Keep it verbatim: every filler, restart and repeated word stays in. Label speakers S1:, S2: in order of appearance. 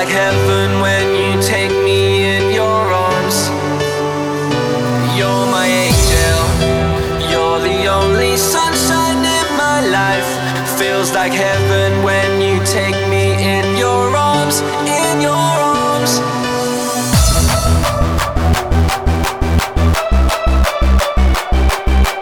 S1: like heaven when you take me in your arms. You're my angel, you're the only sunshine in my life. Feels like heaven when you take me in your arms.